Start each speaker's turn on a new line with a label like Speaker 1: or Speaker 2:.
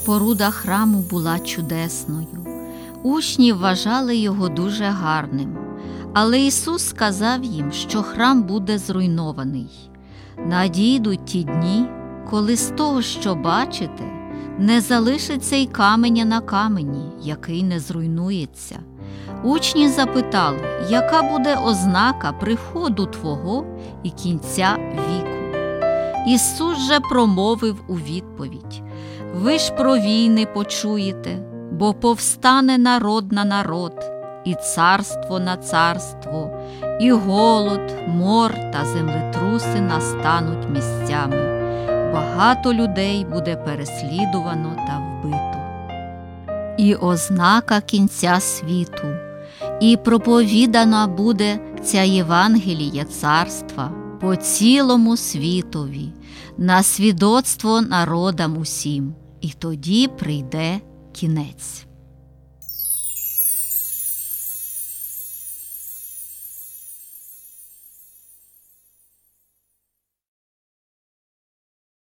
Speaker 1: споруда храму була чудесною. Учні вважали його дуже гарним. Але Ісус сказав їм, що храм буде зруйнований. Надійдуть ті дні, коли з того, що бачите, не залишиться й каменя на камені, який не зруйнується. Учні запитали, яка буде ознака приходу Твого і кінця віку? Ісус же промовив у відповідь: ви ж про війни почуєте, бо повстане народ на народ, і царство на царство, і голод, мор та землетруси настануть місцями. Багато людей буде переслідувано та вбито. І ознака кінця світу, і проповідана буде ця Євангелія царства по цілому світові, на свідоцтво народам усім, і тоді прийде кінець.